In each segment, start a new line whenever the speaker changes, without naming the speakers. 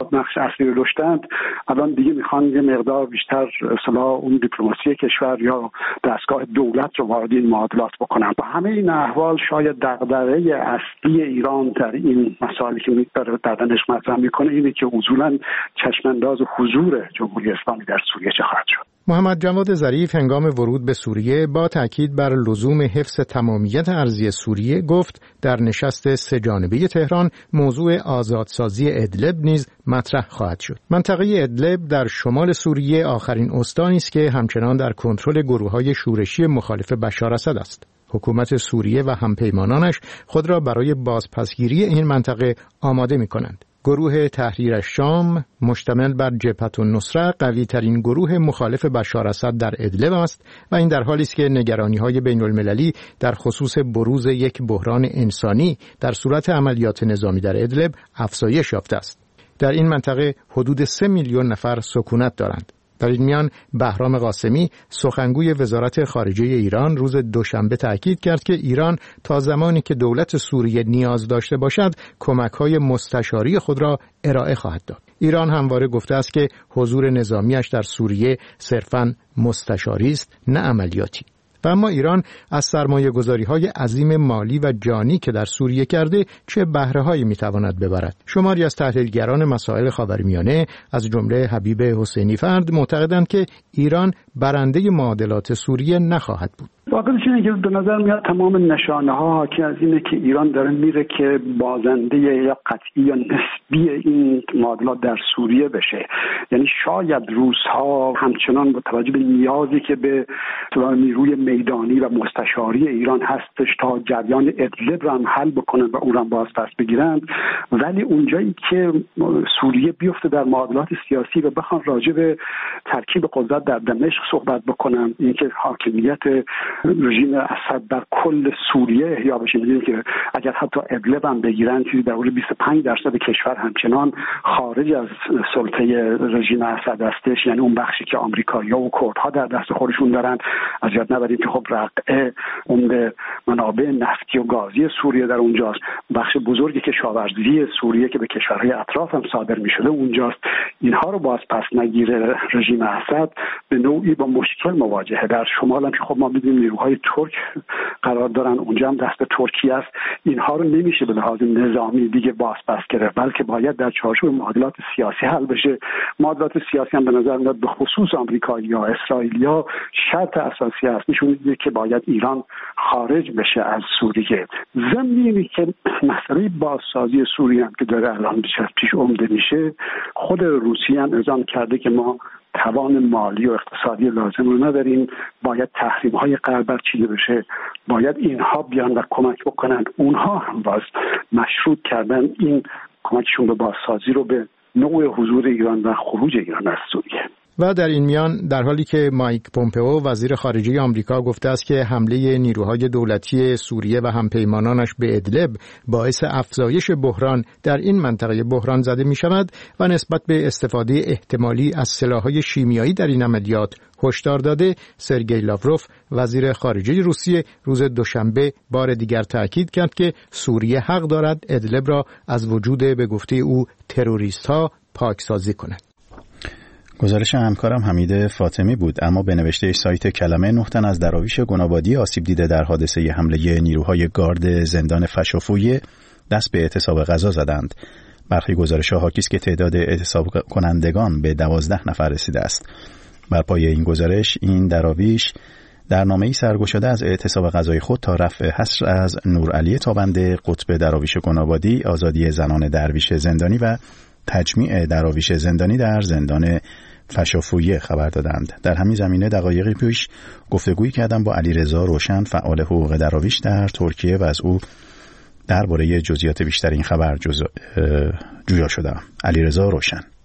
نقش اصلی رو داشتند الان دیگه میخوان یه مقدار بیشتر اصلا اون دیپلماسی کشور یا دستگاه دولت رو وارد این معادلات بکنن. با همه این احوال شاید دغدغه اصلی ایران در این مسائلی که داره بدنش مطرح میکنه اینه که اصولا چشمانداز حضور جمهوری اسلامی در سوریه چه خواهد شد.
محمد جواد ظریف هنگام ورود به سوریه با تاکید بر لزوم حفظ تمامیت ارضی سوریه گفت در نشست سه جانبه تهران موضوع آزادسازی ادلب نیز مطرح خواهد شد. منطقه ادلب در شمال سوریه آخرین استانی است که همچنان در کنترل گروه‌های شورشی مخالف بشار اسد است. حکومت سوریه و همپیمانانش خود را برای بازپسگیری این منطقه آماده می‌کنند. گروه تحریر الشام مشتمل بر جبهة النصره قوی ترین گروه مخالف بشار اسد در ادلب است و این در حالی است که نگرانی‌های بین‌المللی در خصوص بروز یک بحران انسانی در صورت عملیات نظامی در ادلب افزایش یافته است. در این منطقه حدود 3 میلیون نفر سکونت دارند. در این میان بهرام قاسمی سخنگوی وزارت خارجه ایران روز دوشنبه تاکید کرد که ایران تا زمانی که دولت سوریه نیاز داشته باشد کمک‌های مستشاری خود را ارائه خواهد داد. ایران همواره گفته است که حضور نظامیش در سوریه صرفاً مستشاری است نه عملیاتی. و اما ایران از سرمایه‌گذاری‌های عظیم مالی و جانی که در سوریه کرده چه بهره‌هایی می‌تواند ببرد؟ شماری از تحلیلگران مسائل خاورمیانه از جمله حبیب حسینی فرد معتقدند که ایران برنده معادلات سوریه نخواهد بود.
واقعیش اینه که به نظر میاد تمام نشانه ها حاکی از اینه که ایران داره میره که بازنده یا قطعی یا نسبی این معادلات در سوریه بشه. یعنی شاید روس‌ها همچنان با توجه به نیازی که به نیروی میدانی و مستشاری ایران هستش تا جریان ادلب رو هم حل بکنن و اون رو باز پس بگیرن، ولی اونجایی که سوریه بیفته در معادلات سیاسی و بخوان راجع به ترکیب قدرت در دمشق صحبت بکنن، اینکه حاکمیت رژیم اسد در کل سوریه احیا بشه، می‌بینیم که اگر حتی ادلب هم بگیرن چیزی در حدود 25% کشور همچنان خارج از سلطه رژیم اسد هستش، یعنی اون بخشی که آمریکایی‌ها و کردها در دست خودشون دارن. از یاد نبریم که خب رقعه اون منابع نفتی و گازی سوریه در اونجاست، بخش بزرگی کشاورزی سوریه که به کشورهای اطراف هم صادر می‌شده اونجاست. اینها رو باز پس نگیره رژیم اسد به نوعی با مشکل مواجهه. در شمال هم که خب ما می‌بینیم نیروهای ترک قرار دارن، اونجا هم دست ترکیه است. اینها رو نمیشه به لحاظ نظامی دیگه باز پس گرفت، بلکه باید در چارچوب معادلات سیاسی حل بشه. معادلات سیاسی هم به نظر میاد به خصوص آمریکایی‌ها، اسرائیلی‌ها شرط اساسی است، نشون میده که باید ایران خارج بشه از سوریه. ضمنی که مسئله بازسازی سوریه هم که داره الان پیش اومده میشه، خود روسیه هم اعلام کرده که ما توان مالی و اقتصادی لازم رو نداریم، باید تحریم‌های غرب برچیده بشه، باید اینها بیان و کمک بکنن. اونها هم باز مشروط کردن این کمکشون به بازسازی رو به نوع حضور ایران و خروج ایران از سوریه.
و در این میان در حالی که مایک پومپئو وزیر خارجه آمریکا گفته است که حمله نیروهای دولتی سوریه و همپیمانانش به ادلب باعث افزایش بحران در این منطقه بحران زده می شود و نسبت به استفاده احتمالی از سلاح‌های شیمیایی در این عملیات هشدار داده، سرگئی لاوروف وزیر خارجه روسیه روز دوشنبه بار دیگر تاکید کرد که سوریه حق دارد ادلب را از وجود به گفته او تروریست‌ها پاکسازی کند.
گزارش همکارم حمید فاطمی بود. اما به نوشته سایت کلمه 9 تن از دراویش گنابادی آسیب دیده در حادثه حمله نیروهای گارد زندان فشافویه دست به اعتصاب غذا زدند. برخی گزارش‌ها حاکی است که تعداد اعتصاب کنندگان به 12 نفر رسیده است. بر پایه این گزارش این دراویش در نامه‌ای سرگشاده از اعتصاب غذای خود تا رفع حصر از نورعلی تابنده قطب دراویش گنابادی، آزادی زنان درویش زندانی و تجمیع دراویش زندانی در زندان فشافویه خبر دادند. در همین زمینه دقایقی پیش گفتگویی کردم با علیرضا روشن، فعال حقوق دراویش در ترکیه و از او درباره جزئیات بیشتر این خبر جویا شدم. علیرضا روشن: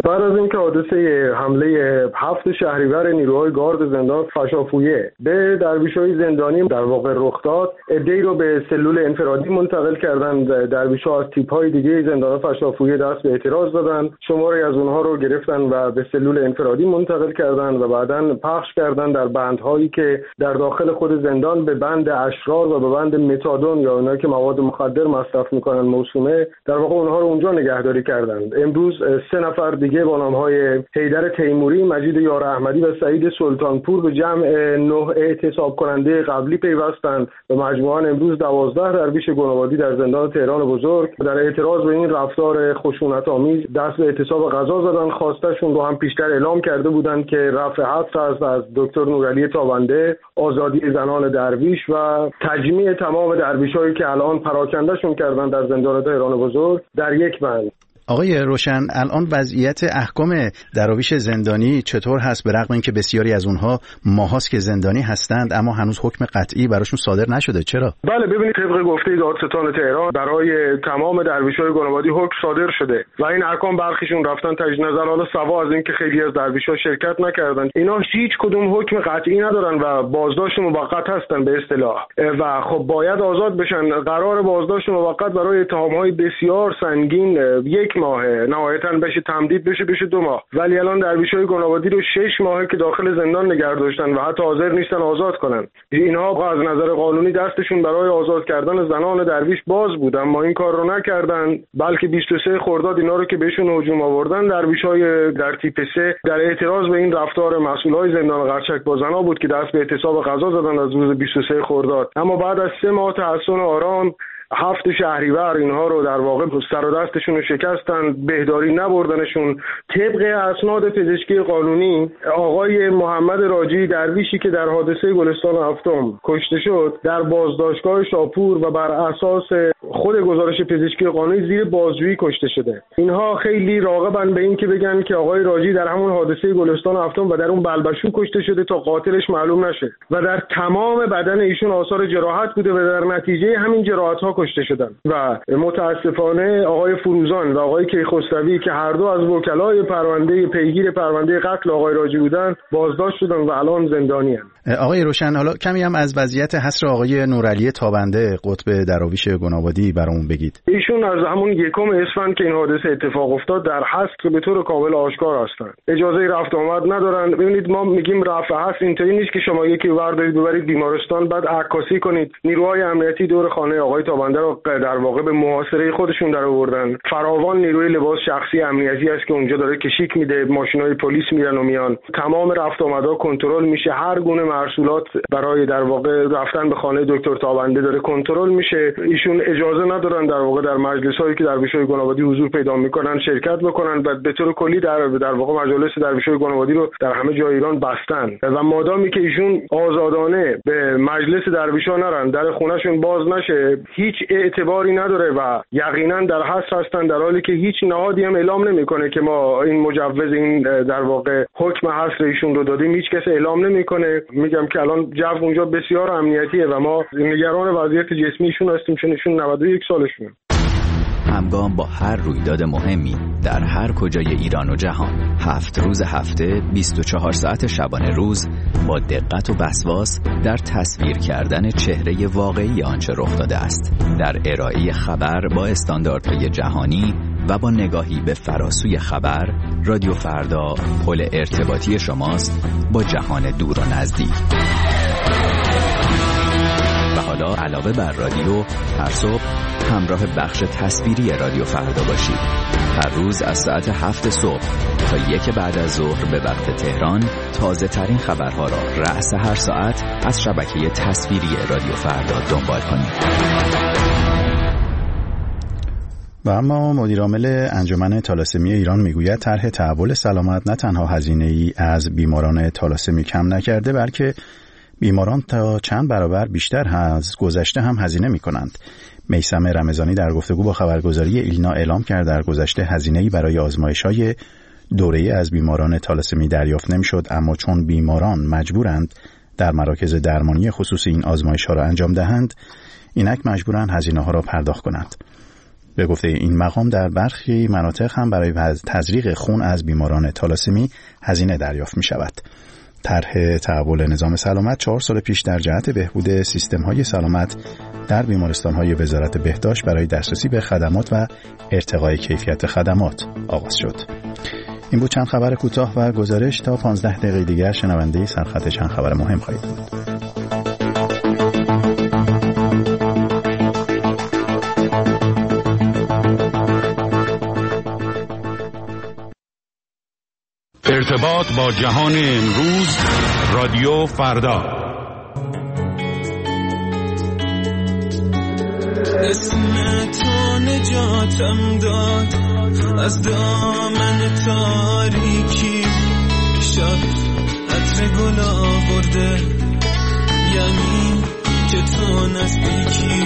بعد از اینکه حادثه حمله 7 شهریور نیروهای گارد زندان فشافویه به درویش‌های زندانی در واقع رخ داد، عده‌ای رو به سلول انفرادی منتقل کردن. درویش‌ها از تیپ‌های دیگه زندان فشافویه دست به اعتراض دادن، شماری از اونها رو گرفتن و به سلول انفرادی منتقل کردن و بعداً پخش کردن در بندهایی که در داخل خود زندان به بند اشرار و به بند متادون یا اونایی که مواد مخدر مصرف میکنن موسومه، در واقع اونها رو اونجا نگهداری کردند. امروز 3 نفر دیگه با نام‌های حیدر تیموری، مجید یار احمدی و سعید سلطانپور به جمع 9 اعتصاب کننده قبلی پیوستند و مجموعاً امروز 12 درویش گنابادی در زندان تهران بزرگ در اعتراض به این رفتار خشونت‌آمیز دست به اعتصاب غذا زدن. خواستشون رو هم پیشتر اعلام کرده بودند که رفع حبس از دکتر نورعلی تابنده، آزادی زنان درویش و تجمیع تمام درویش‌هایی که الان پراکنده‌شون کردن در زندان تهران بزرگ در یک بند.
آقای روشن، الان وضعیت احکام دراویش زندانی چطور هست؟ به رغم اینکه بسیاری از اونها ماهاست که زندانی هستند اما هنوز حکم قطعی براشون صادر نشده، چرا؟
بله، ببینید طبق گفته دادستان تهران برای تمام درویش‌های گنابادی حکم صادر شده و این احکام برخیشون رفتن تجدید نظر. حالا سوا از اینکه خیلی از درویش‌ها شرکت نکردن، اینا هیچ کدوم حکم قطعی ندارن و بازداشت موقت هستن به اصطلاح و خب باید آزاد بشن. قرار بازداشت موقت برای اتهام‌های بسیار سنگین 1 ماه، نهایتاً بشه تمدید بشه 2 ماه، ولی الان درویش‌های گنابادی رو 6 ماه که داخل زندان نگه داشتن و حتی حاضر نیستن آزاد کنن. اینها از نظر قانونی دستشون برای آزاد کردن زنان درویش باز بود، اما این کار رو نکردن، بلکه 23 خرداد اینا رو که بهشون هجوم آوردن، درویش‌های در تیپ 3 در اعتراض به این رفتار مسئولای زندان قرچک با زنا بود که دست به اعتصاب غذا زدن از روز 23 خرداد. اما بعد از 3 ماه تحصن آرام 7 شهریور اینها رو در واقع سر و دستشون رو شکستن، بهداری نبردنشون. طبق اسناد پزشکی قانونی آقای محمد راجی درویشی که در حادثه گلستان هفتم کشته شد در بازداشتگاه شاپور و بر اساس خود گزارش پزشکی قانونی زیر بازجویی کشته شده. اینها خیلی راغبن به این که بگن که آقای راجی در همون حادثه گلستان هفتم و در اون بلبشو کشته شده تا قاتلش معلوم نشه و در تمام بدن ایشون آثار جراحت بوده و در نتیجه همین جراحت‌ها کشته شدن و متاسفانه آقای فروزان و آقای کیخسروی که هر دو از وکلای پرونده پیگیر پرونده قتل آقای راجی بودن بازداشت شدن و الان زندانی هستند.
آقای روشن، حالا کمی هم از وضعیت حصر آقای نورعلی تابنده قطب دراویش گنابادی برامون بگید.
ایشون از همون 1 اسفند که این حادثه اتفاق افتاد در حصر به طور کامل آشکار هستند. اجازه رفت آمد ندارن. ببینید ما میگیم رفع حصر اینطوری نیست که شما یکی وردارید ببرید بیمارستان بعد عکاسی کنید. نیروهای امنیتی دور خانه آقای تابنده رو در واقع به محاصره خودشون در آوردن. فراوان نیروی لباس شخصی امنیتی است که اونجا داره کشیک میده، ماشینای پلیس میرن و میان، تمام رفت آمدها کنترل میشه، هر گونه محصولات برای در واقع رفتن به خانه دکتر تابنده داره کنترل میشه. ایشون اجازه ندارن در واقع در مجلس‌هایی که درویش‌های گنابادی حضور پیدا میکنن شرکت بکنن و به طور کلی در واقع مجالس درویش‌های گنابادی رو در همه جای ایران بستن و مادامی که ایشون آزادانه به مجلس درویش‌ها نرن، در خونه‌شون باز نشه، هیچ اعتباری نداره و یقینا در حصر هستن، در حالی که هیچ نهادی هم اعلام نمیکنه که ما این مجوز این در واقع حکم حصر ایشون رو دادیم. هیچ کس اعلام نمیکنه. میگم که الان جو اونجا بسیار امنیتیه و ما نگران وضعیت جسمیشون هستیم چون ایشون 91 سالشونه.
همگام با هر رویداد مهمی در هر کجای ایران و جهان 7 روز هفته 24 ساعت شبانه روز با دقت و وسواس در تصویر کردن چهره واقعی آنچه رخ داده است، در ارائه خبر با استانداردهای جهانی و با نگاهی به فراسوی خبر. رادیو فردا پل ارتباطی شماست با جهان دور و نزدیک. و حالا علاوه بر رادیو، هر صبح همراه بخش تصویری رادیو فردا باشید. هر روز از ساعت 7 صبح تا 1 بعد از ظهر به وقت تهران تازه ترین خبرها را رأس هر ساعت از شبکه تصویری رادیو فردا دنبال کنید.
و اما مدیرعامل انجمن تالاسمی ایران میگوید طرح تحول سلامت نه تنها هزینه‌ای از بیماران تالاسمی کم نکرده، بلکه بیماران تا چند برابر بیشتر از گذشته هم هزینه می‌کنند. میثم رمضانی در گفتگو با خبرگزاری ایلنا اعلام کرد در گذشته هزینه‌ای برای آزمایش‌های دوره‌ای از بیماران تالاسمی دریافت نمی‌شد، اما چون بیماران مجبورند در مراکز درمانی خصوصی این آزمایش‌ها را انجام دهند، اینک مجبورند هزینه‌ها را پرداخت کنند. به گفته این مقام در برخی مناطق هم برای تزریق خون از بیماران تالاسمی هزینه دریافت می شود. طرح تحول نظام سلامت 4 سال پیش در جهت بهبود سیستم‌های سلامت در بیمارستان‌های وزارت بهداشت برای دسترسی به خدمات و ارتقای کیفیت خدمات آغاز شد. این بود چند خبر کوتاه و گزارش. تا 15 دقیقه دیگر شنونده سرخط چند خبر مهم خواهید بود.
ارتباط با جهان امروز، رادیو فردا.
اسم تو نجاتم داد از دامن تاریکی، شب عطر گل آورده یعنی که تو نزدیکی،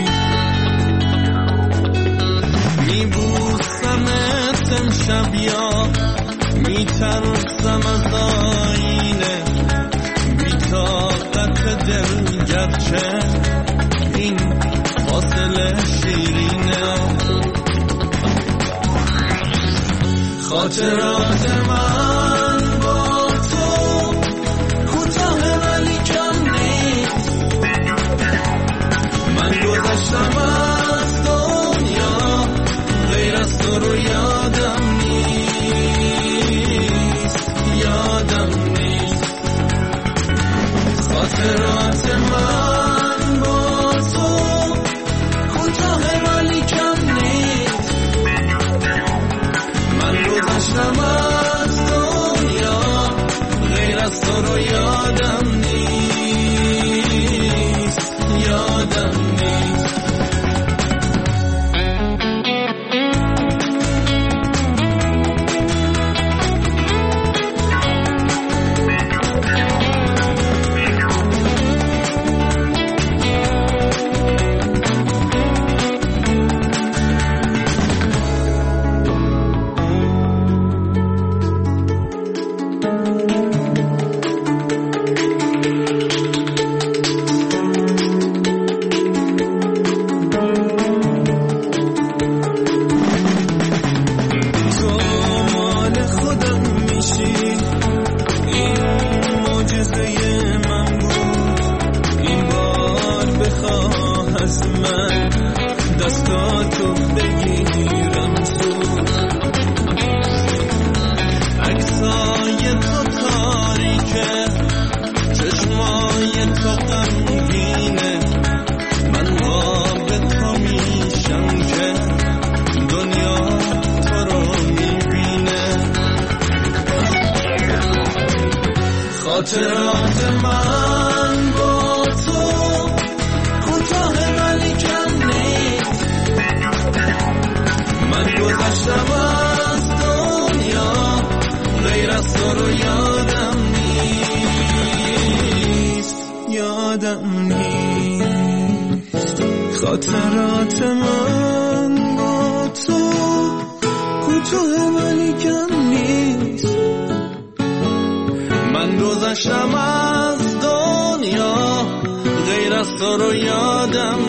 میبوسم امشب یا میترسم از آینه، بی‌طاقت دل گرچه این فاصله شیرینه، خاطرات من با تو کوتاه ولی کم نیست، من گذشتم از دنیا غیر از تو رو یادم خاطرات من با تو کوتاه ولی کم نیست، من گذشتم از دنیا غیر از تو رو یادم نیست، یادم نیست. خاطرات من با تو کوتاه ولی کم نیست، من گذشتم از دنیا غیر از تو رو یادم نیست، یادم نیست. خاطرات من با تو کوتاه ولی کم نیست، من گذشتم از دنیا غیر از تو رو یادم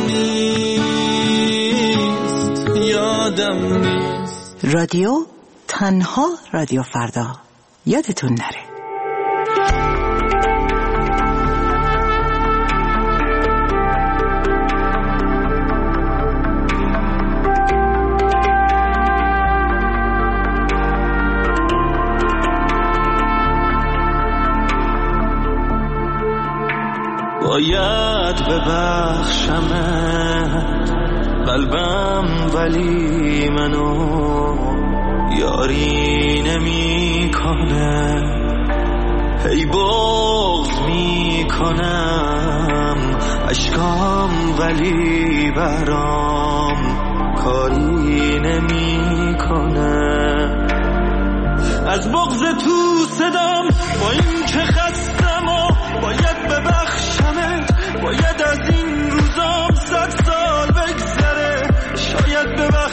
نیست، یادم نیست.
رادیو تنها رادیو فردا، یادتون نره.
باید ببخشمت قلبم ولی منو یاری نمی کنه، هی بغض می کنم اشکام ولی برام کاری نمی کنه، از بغض تو صدام با این که خستم و باید ببخشمت، باید از این روزام 100 سال بگذره، شاید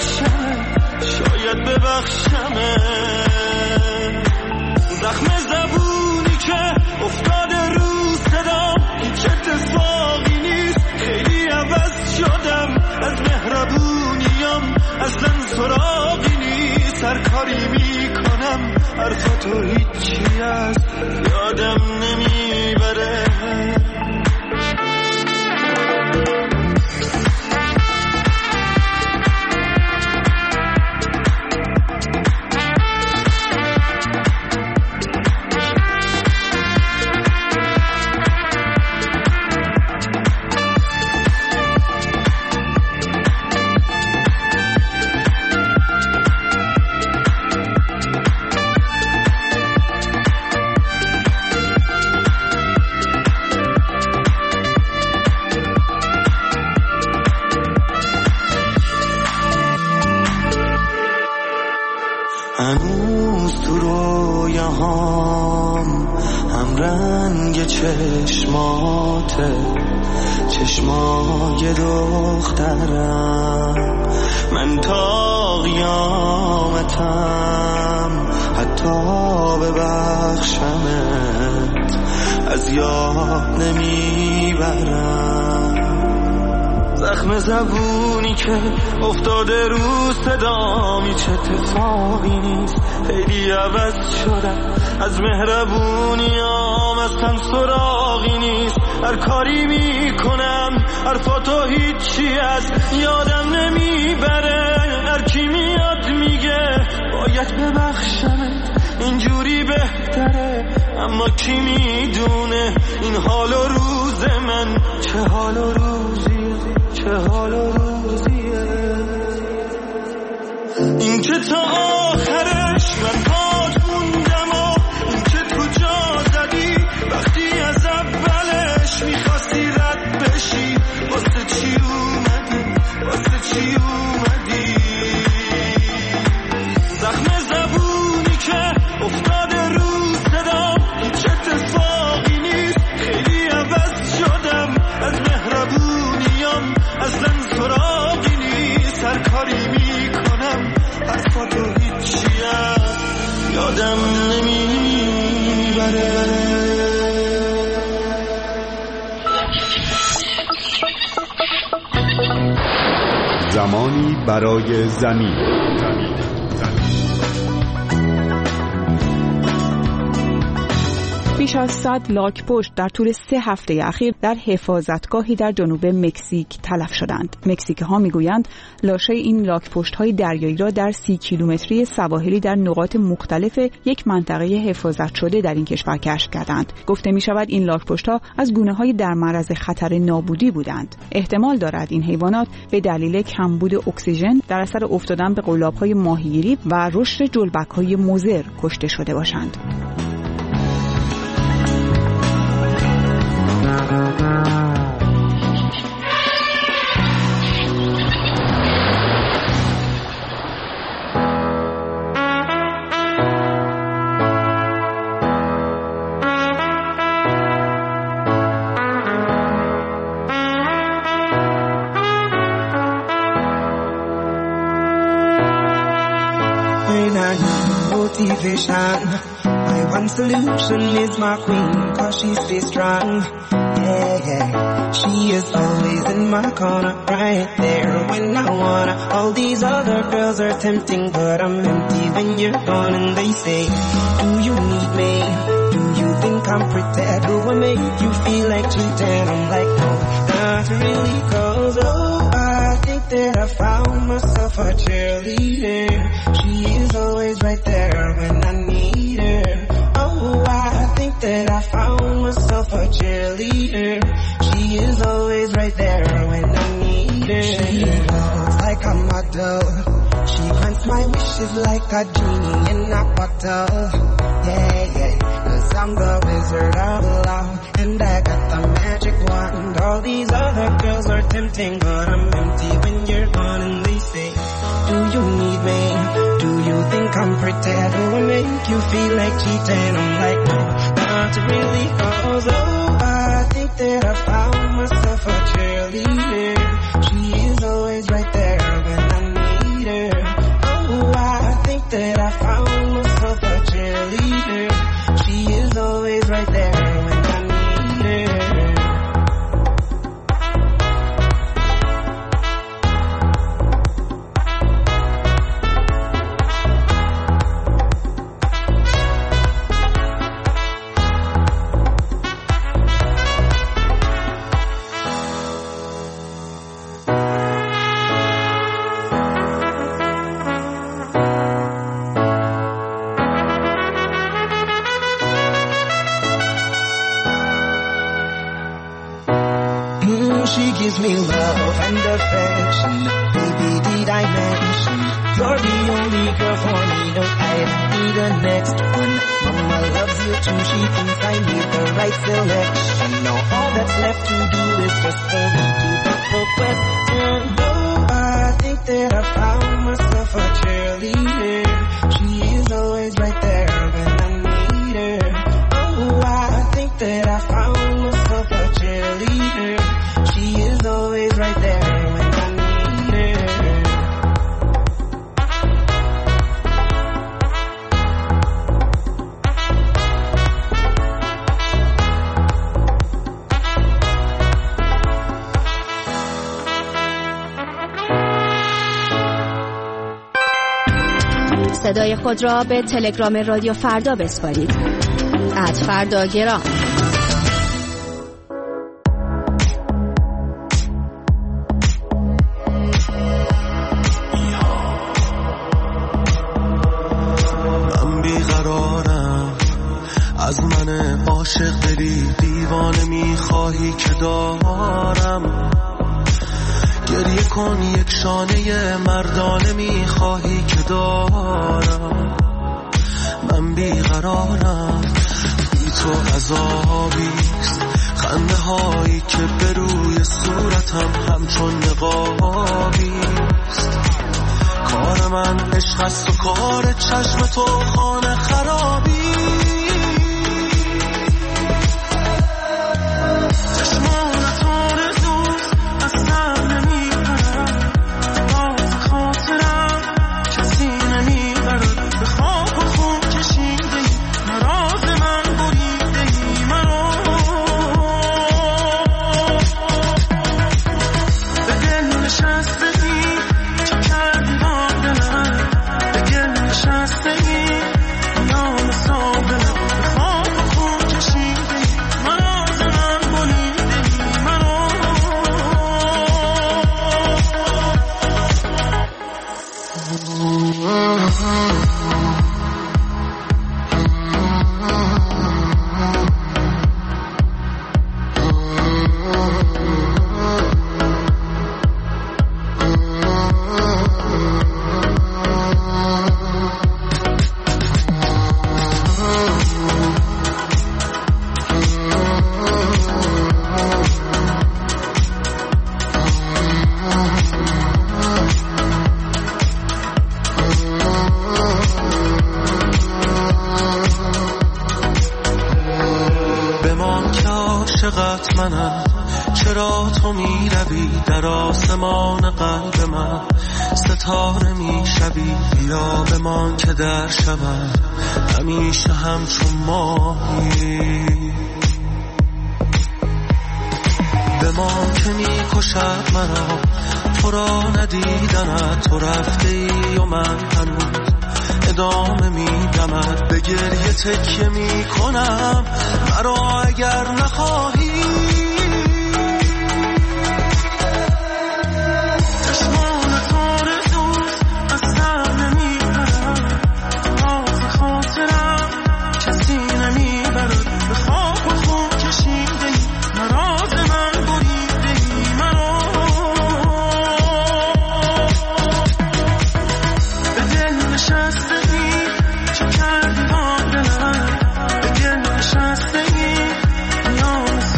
ببخشمت زخم زبونی که افتاده رو صدام هیچ اتفاقی نیست، خیلی عوض شدم از مهربونیم، اصلا تو هیچی از یادم نمیبره. هنوز تو رویاهام هم رنگ چشماته، چشمای دخترم. من تا قیامتم حتی ببخشمت از یاد نمیبرم. زخم زبونی که افتاده رو صدامی چه اتفاقی نیست، خیلی عوض شدم از مهربونیام، اصلا سراغی نیست. هر کاری میکنم حرفاتو هیچی از یادم نمیبره. هر کی میاد میگه باید ببخشمت اینجوری بهتره، اما کی میدونه این حال و روز من چه حال و روزیه، چه حال و روزیه. این که تا آخرش من پات موندم و این که تو جا زدی وقتی از اولش میخواستی رد بشی. واسه چی اومدی، واسه چی اومدی؟ زخم زبونی که افتاده رو صدام هیچ اتفاقی نیست، خیلی عوض شدم از مهربونیام، اصلا سراغی نیست. هر کاری میکنم حرفاتو هیچی از یادم نمیبره.
زمانی برای زمین.
بیش از 100 لاک‌پشت در طول 3 هفته اخیر در حفاظتگاهی در جنوب مکزیک تلف شدند. مکزیکی‌ها میگویند لاشه این لاک‌پشت‌های دریایی را در 30 کیلومتری سواحلی در نقاط مختلف یک منطقه حفاظت شده در این کشور کشف کردند. گفته می‌شود این لاک‌پشت‌ها از گونه‌های در معرض خطر نابودی بودند. احتمال دارد این حیوانات به دلیل کمبود اکسیژن در اثر افتادن به قلاب‌های ماهیگیری و رشد جلبک‌های مضر کشته شده باشند.
My one solution is my queen, 'cause she stays strong. Yeah, yeah. She is always in my corner, right there when I wanna. All these other girls are tempting, but I'm empty when you're gone. And they say, do you need me? Do you think I'm pretty? Do I make you feel like cheating? I'm like, no, not really, 'cause oh, I think that I found myself a cheerleader. She is always right there when I need her. Oh, I think that I found myself a cheerleader. She is always right there when I need her. She looks like a model. She grants my wishes like a genie in a bottle. Yeah, yeah, 'cause I'm the wizard of love, and I got the magic wand. All these other girls are tempting, but I'm empty when you're gone. And they say, do you need me? Do you think I'm pretty? Do I make you feel like cheating? I'm like, no, not really, 'cause oh, I think that I found myself a cheerleader. She is always right there when I need her. Oh, I think that I found myself a cheerleader. She is always right there when I need her. gives me love and affection. Baby, did I mention you're the only girl for me? No, I don't need the next one. Mama loves you too, she thinks I made the right selection. Now all that's left to do is just for me to back the question. Oh, I think that I found myself a cheerleader. She is always right there when I need her. Oh, I think that I found myself a cheerleader. She is always right there when I need her.
صدای خود را به تلگرام رادیو فردا بسپارید. @فرداگرام.
من بیقرارم، از من عاشق دلی دیوانه میخواهی که دارم. گریه کن یک شانه مردانه میخواهی که دارم. من بیقرارم، بی تو عذابیست، خنده هایی که به روی صورتم همچون نقابیست. کار من عشق است و کار چشم تو خانه خرابی. چرا تو می روی در آسمان قلب من، ستاره می شوی. بیا بمان که در شبم همیشه همچون ماهی. بمان که می کشد مرا تو را ندیدنت. تو رفته ای و من هنوز ادامه می دمد. به گریه تکیه می کنم مرا اگر نخواهی. چه کردی با دلم، بگه نشسته ای میان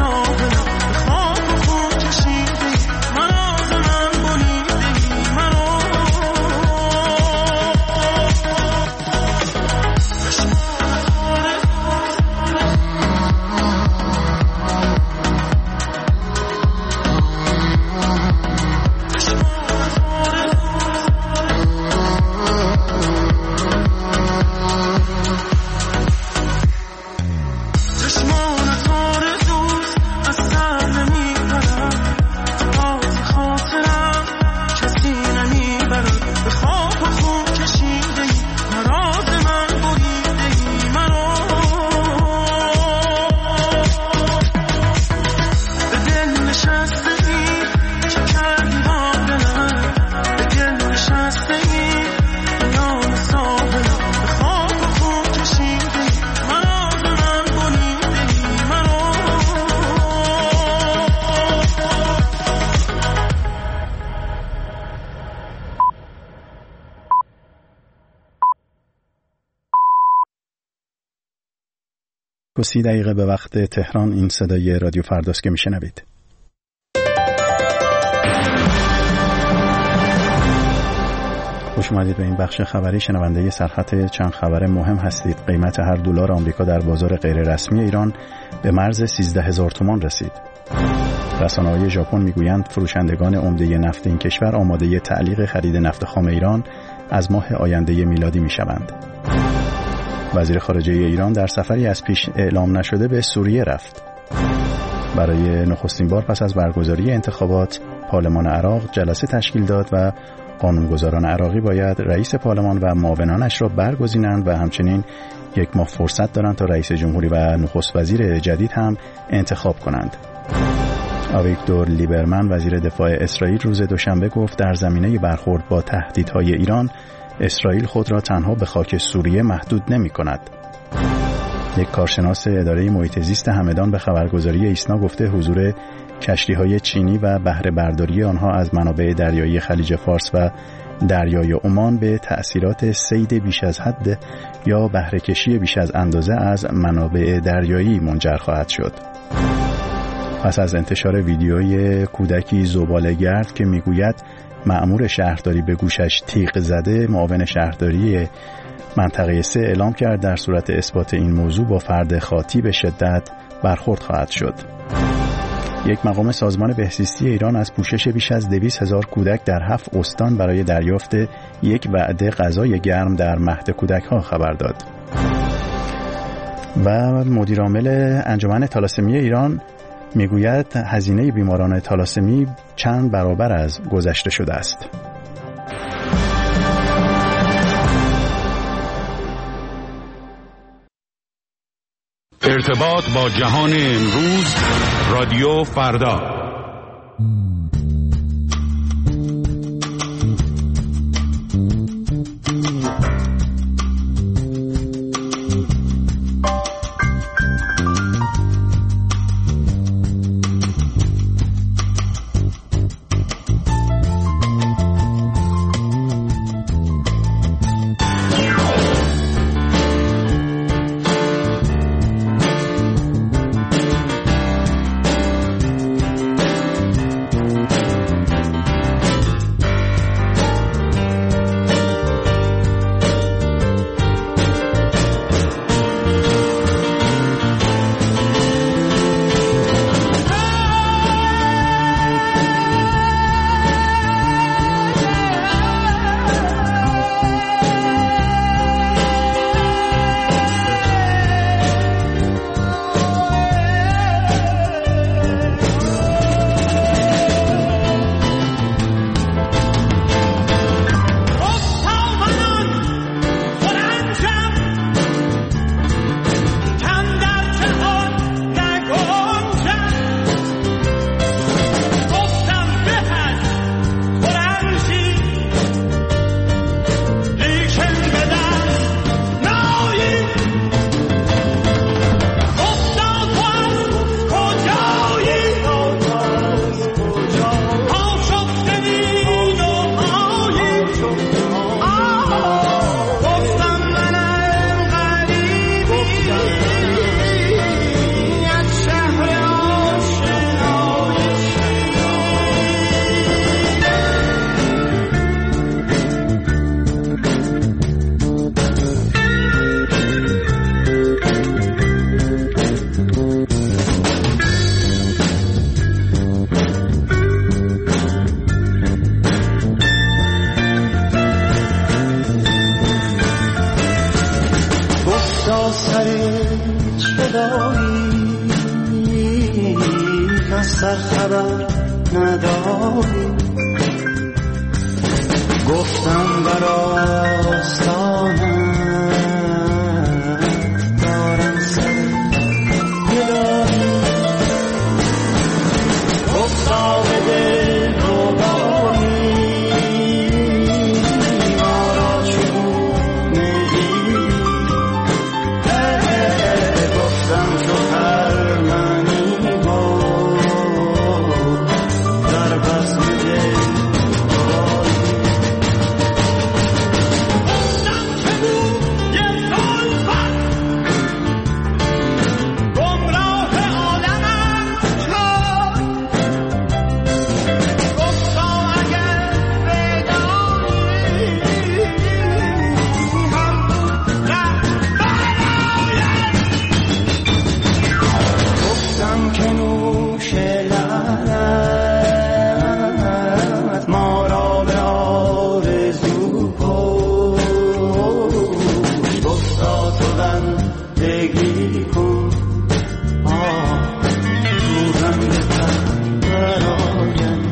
30 دقیقه به وقت تهران. این صدای رادیو فرداست که میشنوید. خوش اومدید به این بخش خبری. شنونده سرخط چند خبر مهم هستید. قیمت هر دلار آمریکا در بازار غیر رسمی ایران به مرز 13,000 تومان رسید. رسانه‌های ژاپن میگویند فروشندگان عمده نفت این کشور آماده تعلیق خرید نفت خام ایران از ماه آینده میلادی میشوند. وزیر خارجه ایران در سفری از پیش اعلام نشده به سوریه رفت. برای نخستین بار پس از برگزاری انتخابات پارلمان عراق جلسه تشکیل داد و قانونگذاران عراقی باید رئیس پارلمان و معاونانش را برگزینند و همچنین 1 ماه فرصت دارند تا رئیس جمهوری و نخست وزیر جدید هم انتخاب کنند. آویگدور لیبرمن وزیر دفاع اسرائیل روز دوشنبه گفت در زمینه برخورد با تهدیدهای ایران اسرائیل خود را تنها به خاک سوریه محدود نمی کند. یک کارشناس اداره محیط زیست همدان به خبرگزاری ایسنا گفته حضور کشتی‌های چینی و بهره برداری آنها از منابع دریایی خلیج فارس و دریای عمان به تأثیرات صید بیش از حد یا بهره کشی بیش از اندازه از منابع دریایی منجر خواهد شد. پس از انتشار ویدیوی کودکی زباله‌گرد که میگوید مأمور شهرداری به گوشش تیغ زده، معاون شهرداری منطقه 3 اعلام کرد در صورت اثبات این موضوع با فرد خاطی به شدت برخورد خواهد شد. یک مقام سازمان بهزیستی ایران از پوشش بیش از 200,000 کودک در 7 استان برای دریافت یک وعده غذای گرم در مهد کودک‌ها خبر داد. و مدیرعامل انجمن تالاسمی ایران میگوید هزینه بیماران تالاسمی چند برابر از گذشته شده است.
ارتباط با جهان امروز، رادیو فردا.
سر خبر نداری گفتم بر آستانم دارم سر گدایی افتاد دل روبایی ما را چگونه دیدی گفتم شوهر منی بود در بزم دل
زندگی کن تو رنگ تن برایم.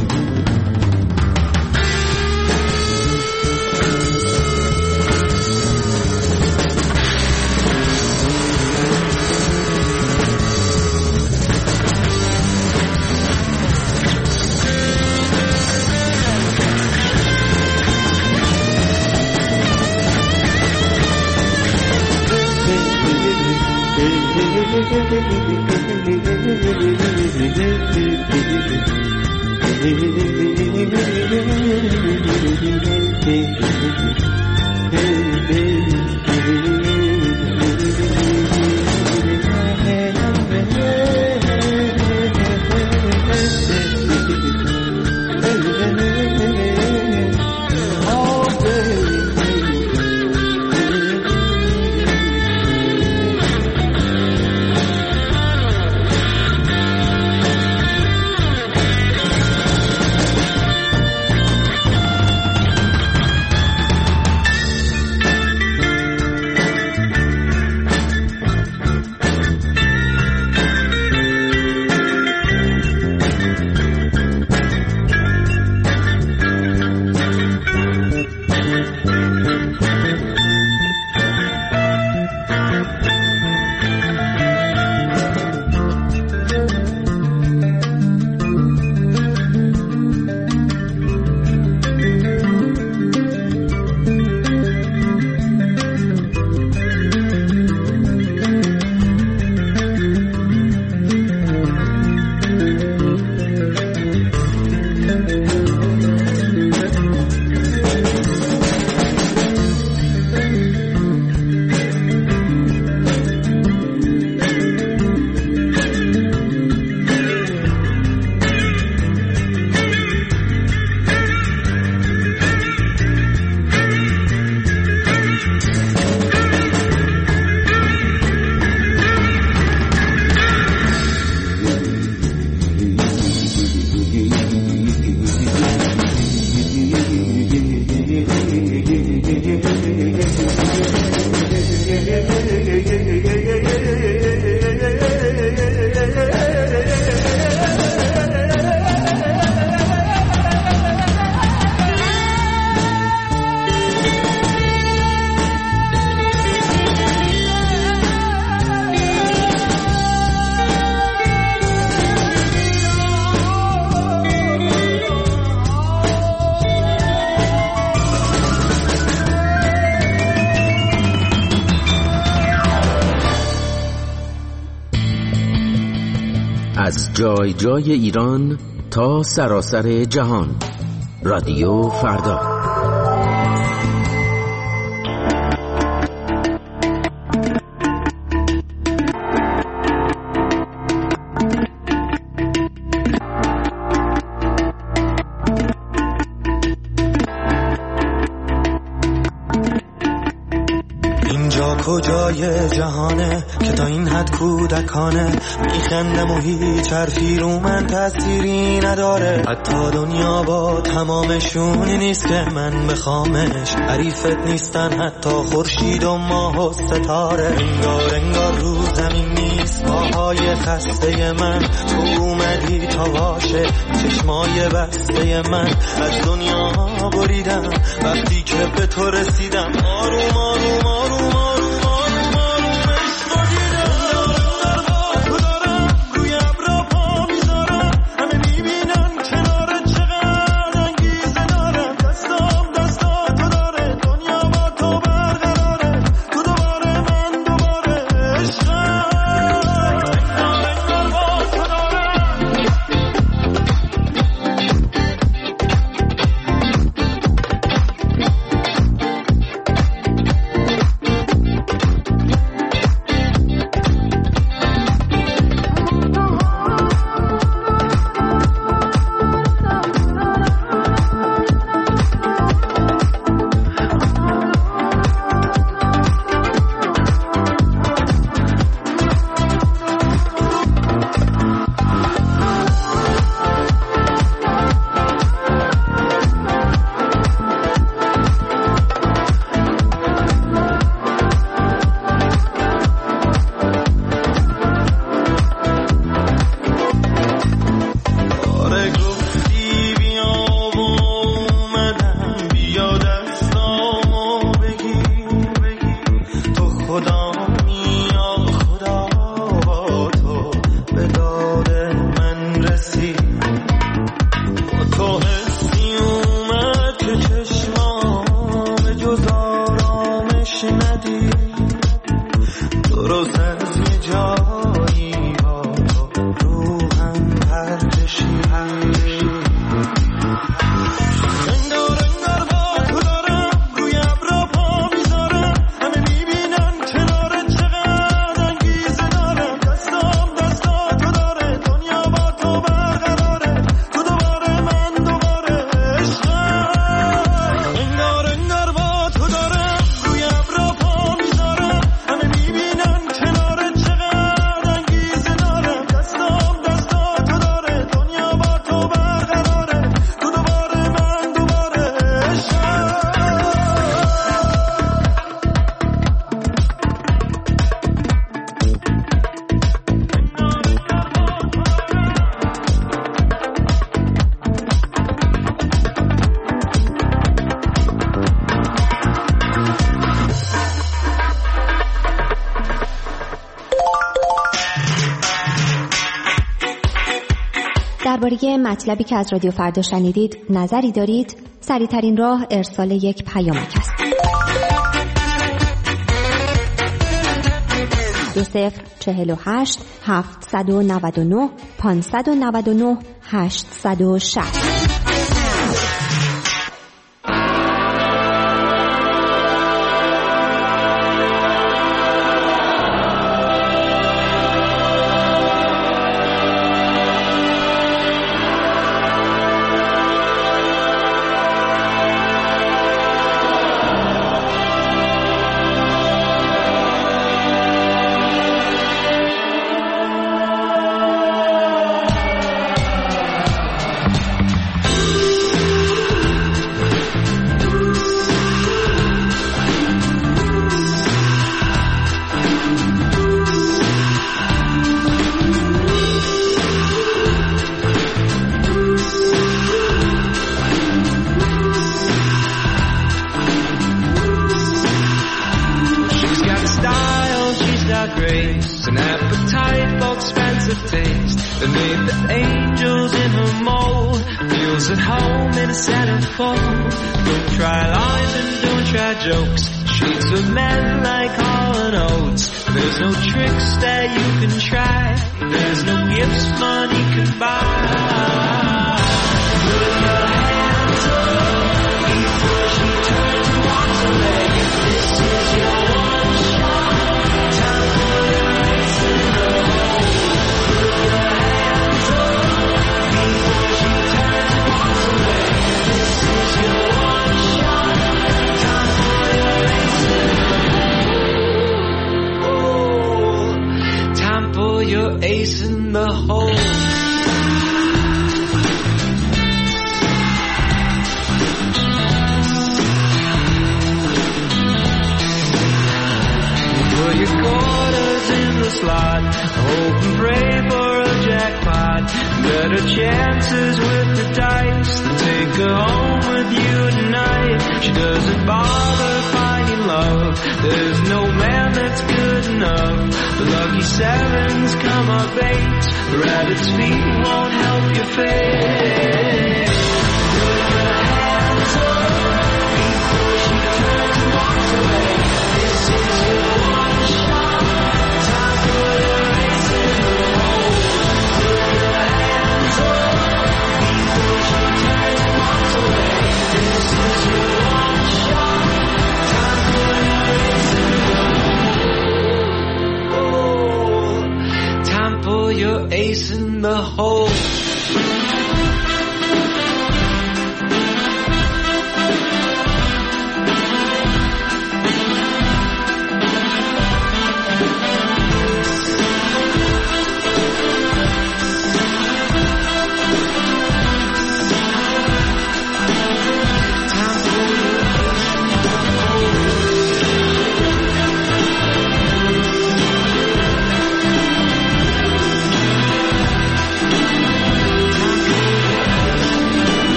از جای جای ایران تا سراسر جهان. رادیو فردا.
کجای جهانه که تا این حد کودکانه میخندم و هیچ حرفی رو من تأثیری نداره. حتی دنیا با تمامشونی نیست که من بخوامش. حریفت نیستن حتی خورشید و ماه و ستاره. انگار رو زمین نیست پاهای خسته من. تو اومدی تا باشه چشمای بسته من. از دنیا بریدم وقتی که به تو رسیدم. آروم آروم آروم آروم روزن یه جایی ها روحم پرکشی
درباره مطلبی که از رادیو فردا شنیدید نظری دارید؟ سریع‌ترین راه ارسال یک پیامک است. 2048 799 599 860.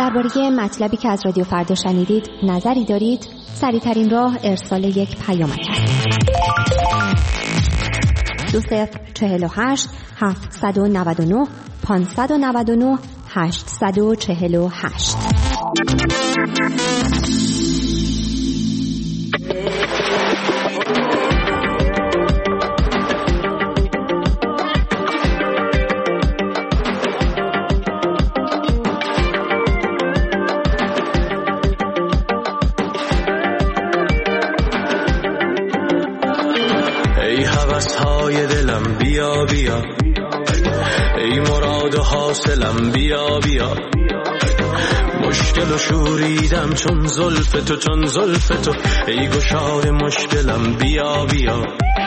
درباره مطلبی که از رادیو فردا شنیدید نظری دارید؟ سریع‌ترین راه ارسال یک پیامک است. 2048 799 599 848.
بیا ای مراد و حاصلم بیا بیا، مشکل و شوریدم چون زلف تو چون زلف تو، ای گشاد مشکلم بیا بیا.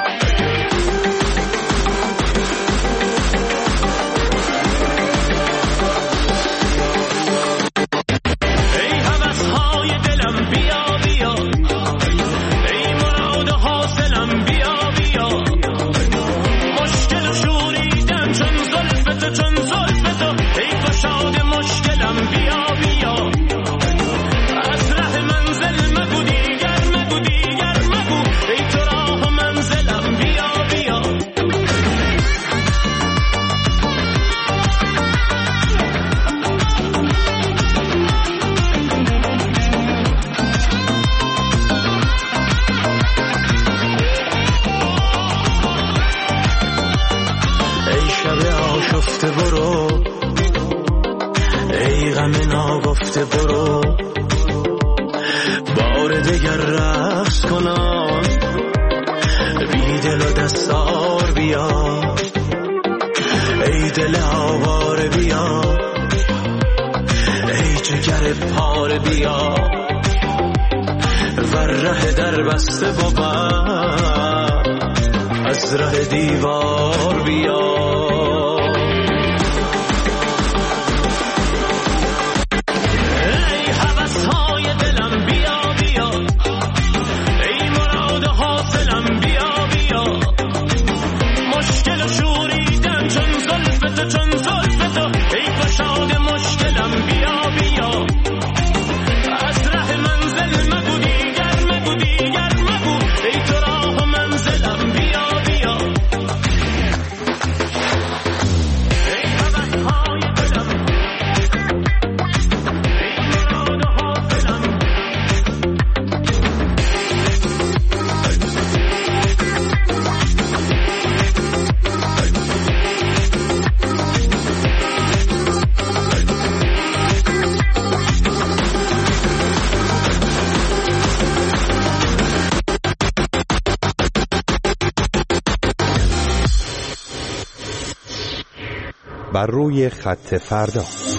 بر روی خط فردا.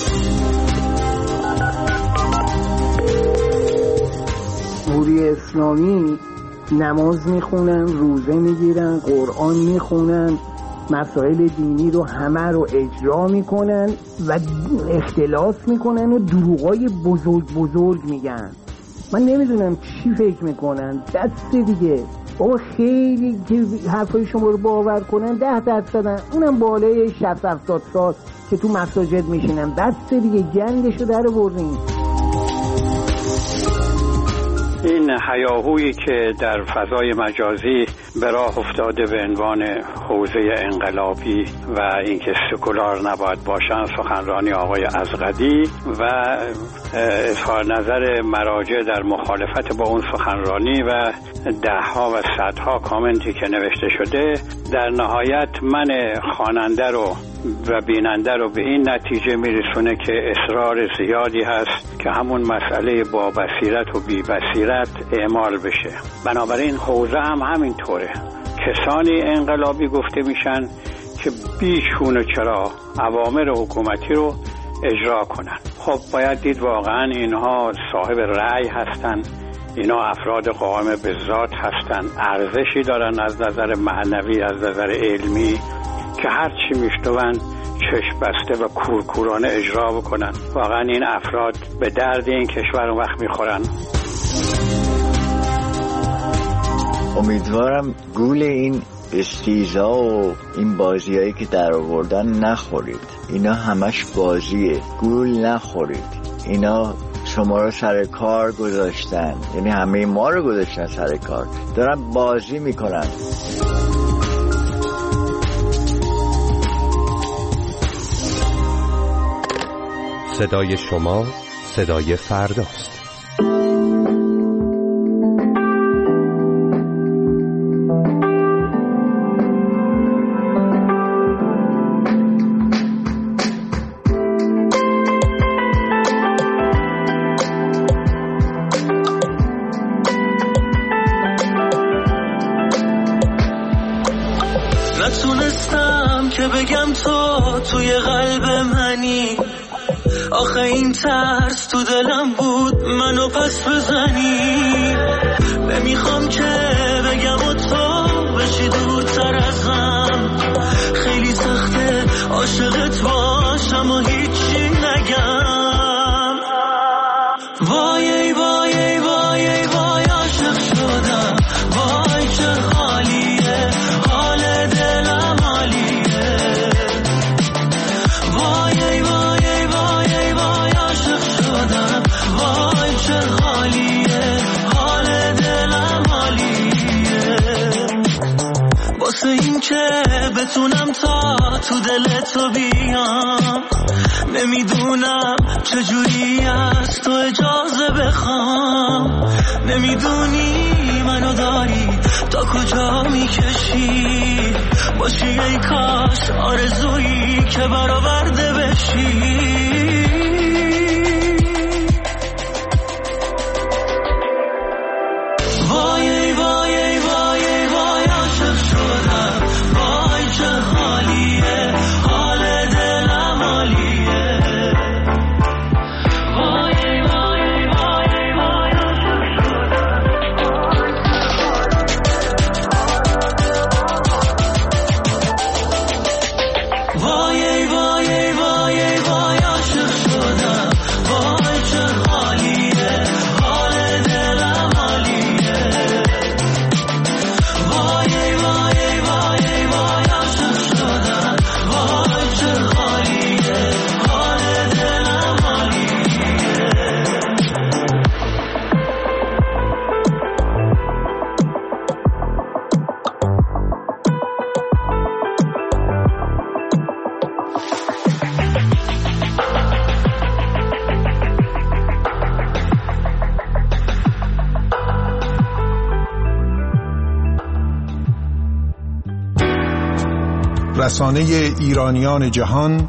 جمهوری اسلامی نماز میخونن، روزه میگیرن، قرآن میخونن، مسائل دینی رو همه رو اجرا میکنن و اختلاس میکنن و دروغای بزرگ میگن. من نمیدونم چی فکر میکنن. دست دیگه بابا خیلی که حرفای شما رو باور کنن 10%، اونم بالای 60-70 سال که تو مساجد میشینن. دست دیگه گندشو در بردین.
این هیاهویی که در فضای مجازی به راه افتاده به عنوان حوزه انقلابی و اینکه سکولار نباید باشن، سخنرانی آقای ازغدی و اظهار نظر مراجع در مخالفت با اون سخنرانی و دهها و صدها کامنتی که نوشته شده، در نهایت من خواننده رو و بیننده رو به این نتیجه میرسونه که اصرار زیادی هست که همون مسئله با بصیرت و بی بصیرت اعمال بشه. بنابراین حوزه هم همینطوره. کسانی انقلابی گفته میشن که بیچون و چرا اوامر حکومتی رو اجرا کنن. خب باید دید واقعا اینها صاحب رأی هستن، اینا افراد قائم به ذات هستن، ارزشی دارن از نظر معنوی، از نظر علمی، که هر چی میشنون چشم بسته و کورکورانه اجرا بکنن. واقعا این افراد به درد این کشور اون وقت میخورن.
امیدوارم گول این استیزا و این بازیایی که در آوردن نخورید. اینا همش بازیه. گول نخورید. اینا شما رو سر کار گذاشتن، یعنی همه ما رو گذاشتن سر کار، دارن بازی میکنن.
صدای شما صدای فرداست.
نتونستم که بگم تو توی قلب منی، آخه این ترس تو دلم بود منو پس بزنی. نمیخوام که بگم و تو بشی دورتر ازم، خیلی سخته عاشقت باشم و هیچی نگم. وای ای وای ای وای ای وای عاشق شدم، وای چه حالیه، حال دلم حالیه. وای ای وای ای وای ای وای عاشق شدم، وای چه حالیه، حال دلم حالیه. واسه این که بتونم تا تو دل تو بیام، نمیدونم چجوری از تو اجازه بخوام. نمیدونی منو داری تا کجا میکشی، باشی ای کاش آرزویی که برآورده بشی. وای ای وای ای وای ای وای عاشق شدم، وای چه حالیه، حال دلم حالیه. وای ای وای ای وای ای وای عاشق شدم. وای ای وای ای وای ای وای عاشق شدم، وای چه حالیه، حال دلم حالیه. وای ای وای ای وای ای وای عاشق شدم، وای چه حالیه، حال دلم حالیه.
رسانه ایرانیان جهان،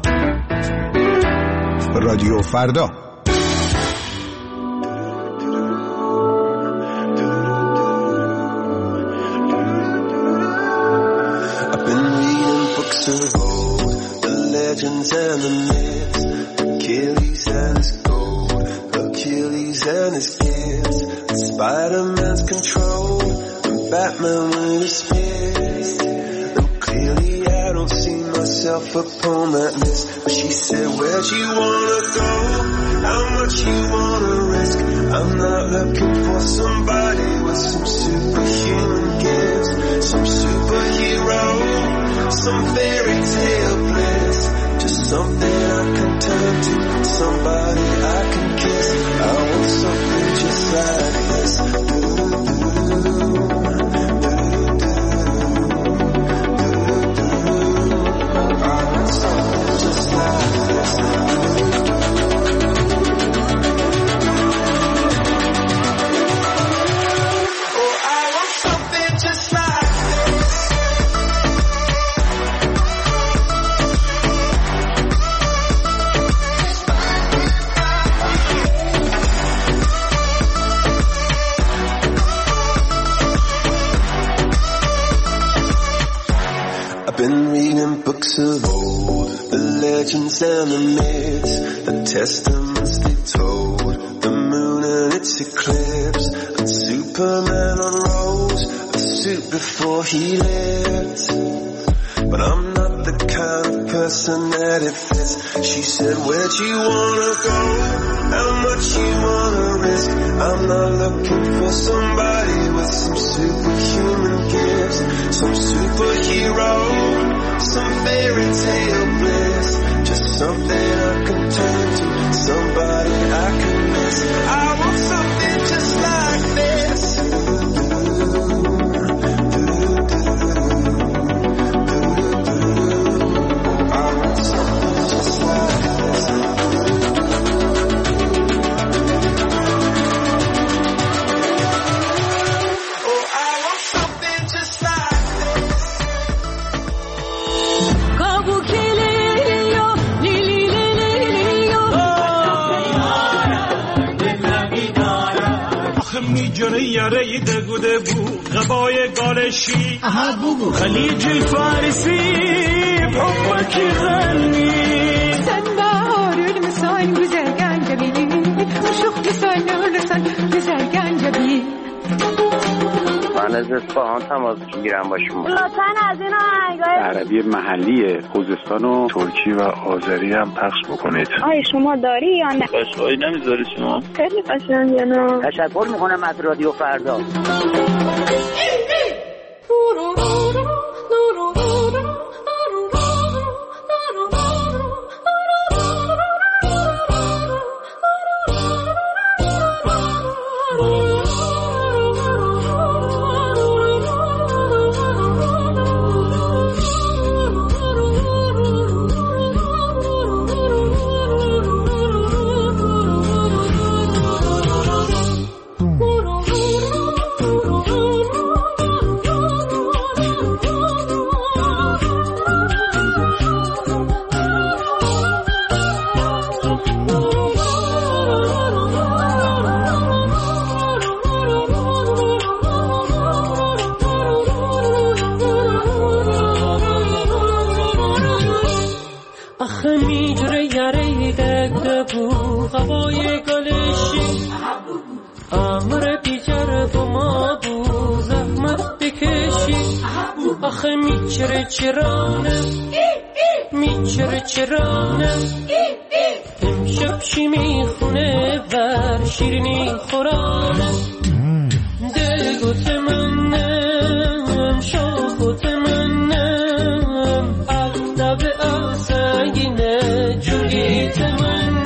رادیو فردا.
I've been reading books of old, the legends and the myths, Achilles and his gold, Achilles and his gifts, and Spider-Man's control, and Batman with his fist. And clearly I don't see myself upon that list. But she said, where'd you wanna go? How much you wanna risk? I'm not looking for somebody with some superhuman gifts, some superhero, some fairy tale bliss. Just something I can turn to, somebody I can kiss. I want something just like this. Books of old, the legends and the myths, the testaments they told, the moon and its eclipse, and Superman unrolls a suit before he lived. But I'm not the kind of person that it fits. She said, where'd you wanna go? How much you wanna risk? I'm not looking for somebody with some superhuman gifts, some superhero, some fairy tale bliss. Just something I can turn to, somebody I
جنو یاره دگوده بو غبای گالشی خلیج الفارسی بحبك يغني
سنبار المسان بزرگان جبیلی مشوق بسان لسان بزرگان جبیلی
من از اصفهان تماس میگیرم با شما.
لطفاً از این آهنگای
عربی محلی خوزستان و ترکی و آذری هم پخش بکنید.
آیا شما داری یا نه؟
قشنگی نمیذاری شما؟
خیلی قشنگه نه.
تشکر میکنم از رادیو فردا.
چرانه امشب چی میخونه ور شیرینی خورانه دلگوت منم شاخوت منم اغلب آسگینه جوگیت منم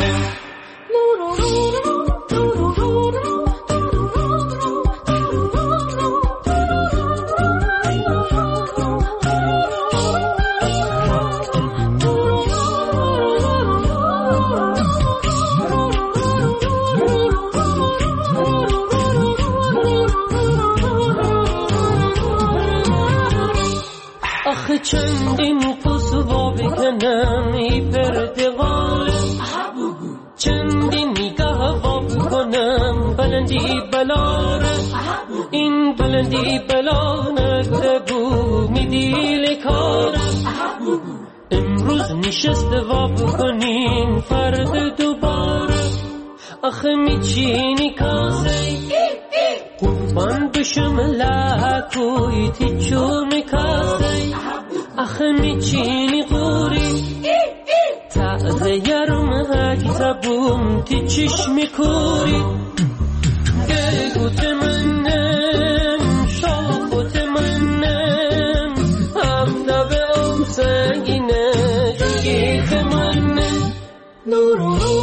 چندین قصوا بکنم ای پرتقال چندین نگاه وا بکنم بلندی بلاره این بلندی بلا نگربو میدیل کاره امروز نشست وا بکنین فرد دوباره آخه میچینی کاسه قربان بشم لکوی تیچو میکاسه آخه میچینی قوری تازه یارم هک زبون تی چشمی کوری گلگوت منم شاخوت منم همدب آم سنگینه جگیت منم نورو